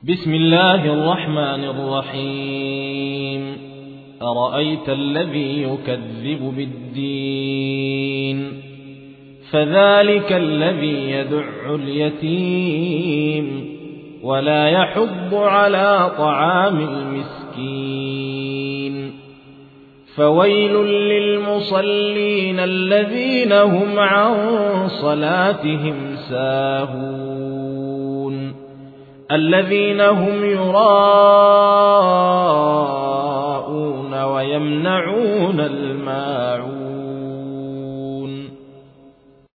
بسم الله الرحمن الرحيم أرأيت الذي يكذب بالدين فذلك الذي يدع اليتيم ولا يحض على طعام المسكين فويل للمصلين الذين هم عن صلاتهم ساهون الذين هم يراءون ويمنعون الماعون